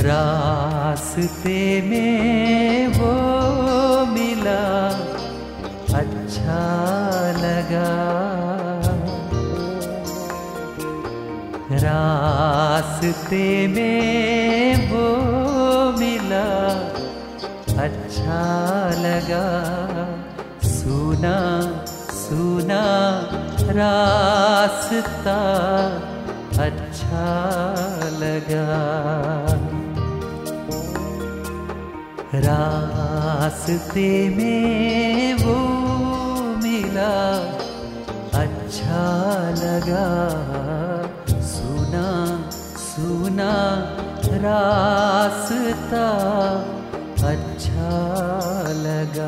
रास्ते में वो मिला, अच्छा लगा। रास्ते में वो मिला, अच्छा लगा। सुना सुना रास्ता, अच्छा लगा। रास्ते में वो मिला, अच्छा लगा। सुना सुना रास्ता, अच्छा लगा।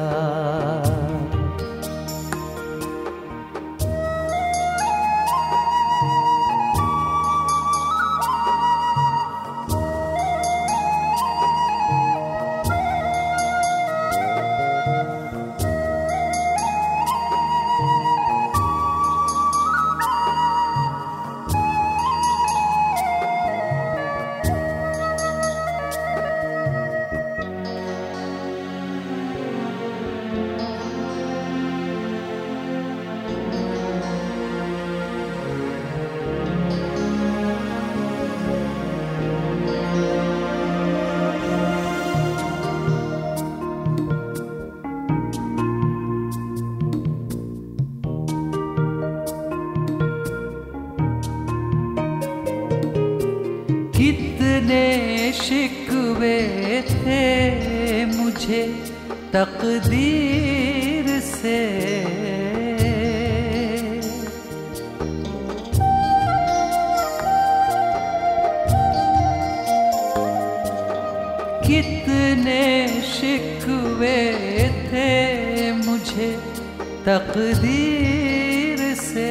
कितने शिकवे थे मुझे तकदीर से, कितने शिकवे थे मुझे तकदीर से।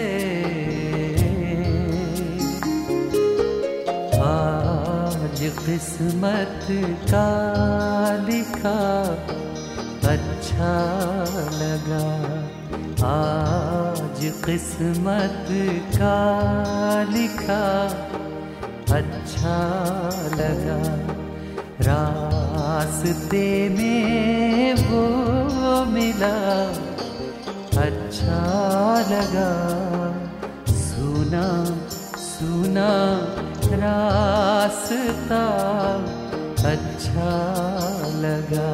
आज किस्मत का लिखा, अच्छा लगा। आज किस्मत का लिखा, अच्छा लगा। रास्ते में वो मिला, अच्छा लगा। सुना सुना रास्ता, अच्छा लगा।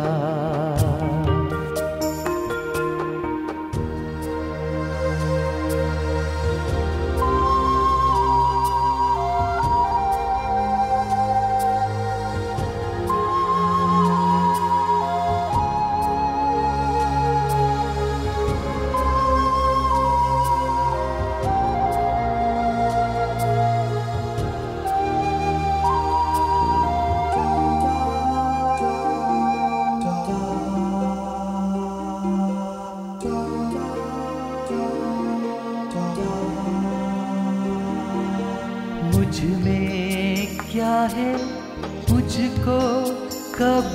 मुझ में क्या है मुझको कब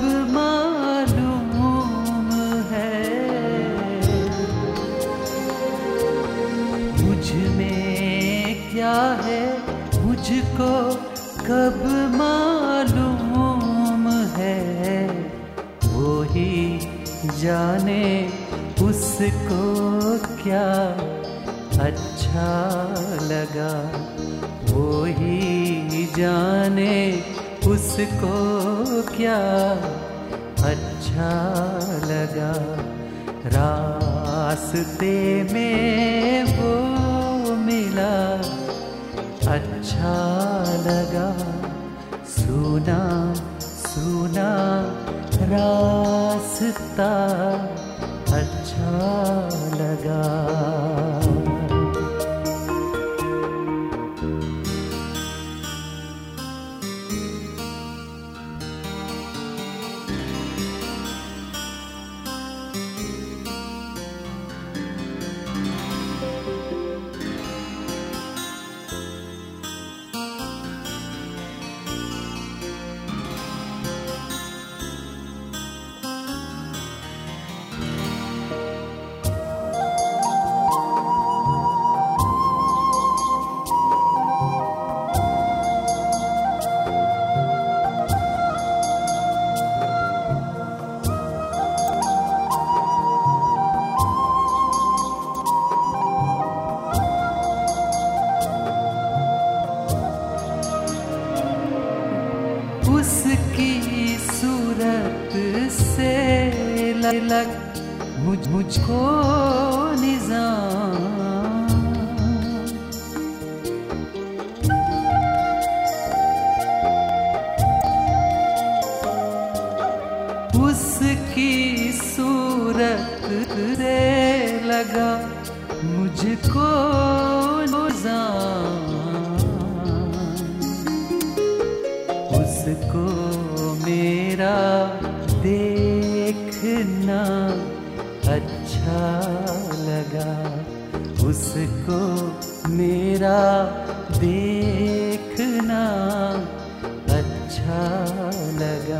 मालूम है। मुझ में क्या है मुझको कब मालूम है। वो ही जाने उसको क्या अच्छा लगा। वो ही जाने उसको क्या अच्छा लगा। रास्ते में वो मिला, अच्छा लगा। सुना सुना रास्ता, अच्छा लगा। लग मुझको निज़ाम। उसकी सूरत से लगा मुझको निज़ाम। उसको मेरा देखना अच्छा लगा। उसको मेरा देखना अच्छा लगा।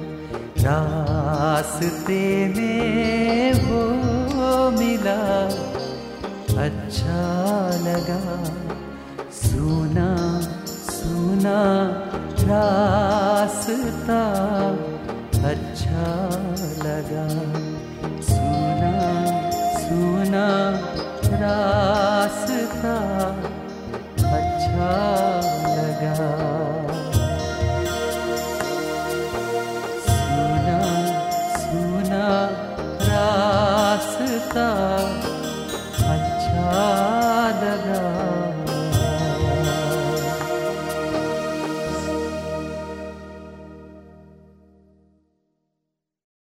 रास्ते में वो मिला अच्छा लगा। सुना सुना रास्ता अच्छा लगा। सुना सुना रास्ता